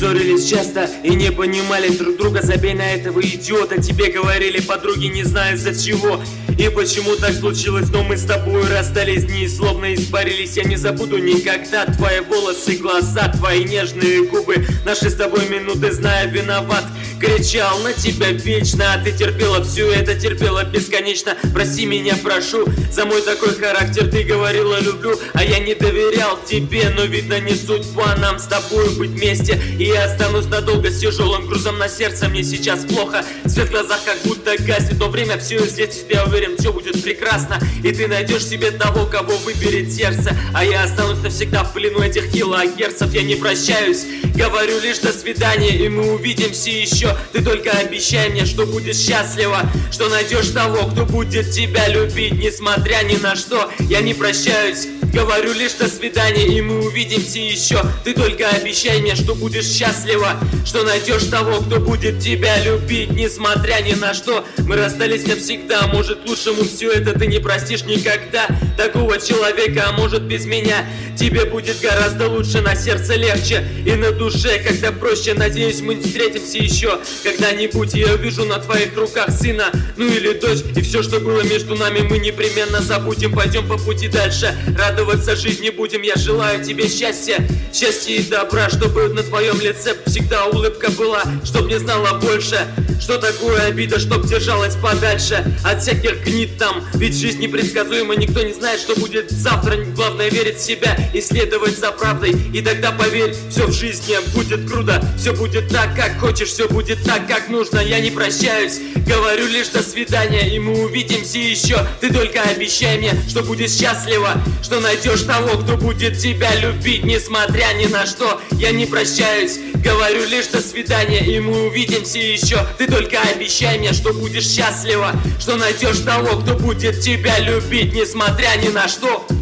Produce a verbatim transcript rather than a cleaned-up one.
ссорились часто и не понимали друг друга. Забей на этого идиота, тебе говорили подруги, не знаю из-за чего и почему так случилось, но мы с тобой расстались, дни словно испарились. Я не забуду никогда твои волосы, глаза, твои нежные губы, наши с тобой минуты, знаю, виноват. Кричал на тебя вечно, а ты терпела все это, терпела бесконечно. Прости меня, прошу, за мой такой характер. Ты говорила люблю, а я не доверял тебе. Но видно не судьба нам с тобой быть вместе. И я останусь надолго с тяжелым грузом на сердце. Мне сейчас плохо, свет в глазах как будто гаснет, но время все излечит, я уверен, все будет прекрасно. И ты найдешь себе того, кого выберет сердце. А я останусь навсегда в плену этих килогерцев. Я не прощаюсь, говорю лишь до свидания, и мы увидимся еще. Ты только обещай мне, что будешь счастлива, что найдешь того, кто будет тебя любить, несмотря ни на что. Я не прощаюсь, говорю лишь до свидания, и мы увидимся еще. Ты только обещай мне, что будешь счастлива, что найдешь того, кто будет тебя любить, несмотря ни на что. Мы расстались навсегда, может лучшему все это ты не простишь никогда. Такого человека, а может без меня тебе будет гораздо лучше, на сердце легче и на душе как-то проще. Надеюсь, мы встретимся еще когда-нибудь, я увижу на твоих руках сына, ну или дочь. И все, что было между нами, мы непременно забудем. Пойдем по пути дальше, радоваться жизни будем. Я желаю тебе счастья, счастья и добра, чтобы на твоем лице всегда улыбка была, чтоб не знала больше, что такое обида, чтоб держалась подальше от всяких гнит там. Ведь жизнь непредсказуема, никто не знает, что будет завтра. Главное верить в себя и следовать за правдой, и тогда поверь, все в жизни будет круто. Все будет так, как хочешь, все будет так, как нужно. Я не прощаюсь, говорю лишь до свидания, и мы увидимся еще. Ты только обещай мне, что будешь счастлива, что найдешь того, кто будет тебя любить, несмотря ни на что. Я не прощаюсь, говорю лишь до свидания, и мы увидимся еще. Ты только обещай мне, что будешь счастлива, что найдешь того, кто будет тебя любить, несмотря ни на что.